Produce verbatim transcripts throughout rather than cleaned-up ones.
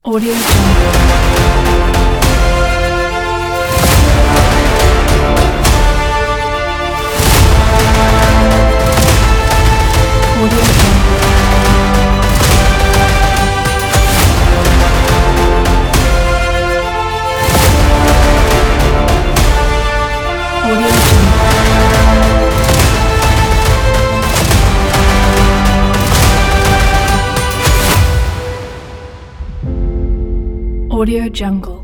Audio Jungle. Audio Jungle. Audio Jungle. Audio Jungle.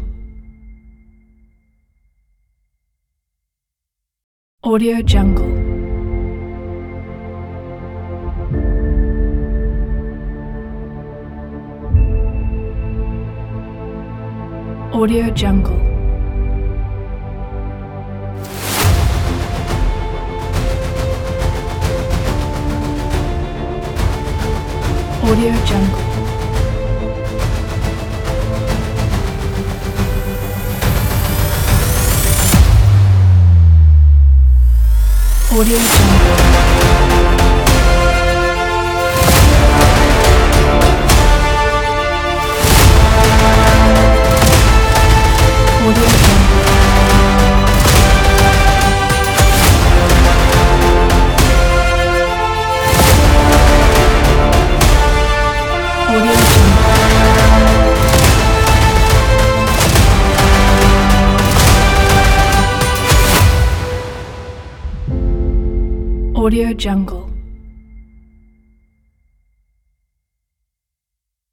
Audio Jungle. Audio Jungle. Audio Jungle. Audio Jungle. Audio Jungle. Audio Jungle. Audio Jungle.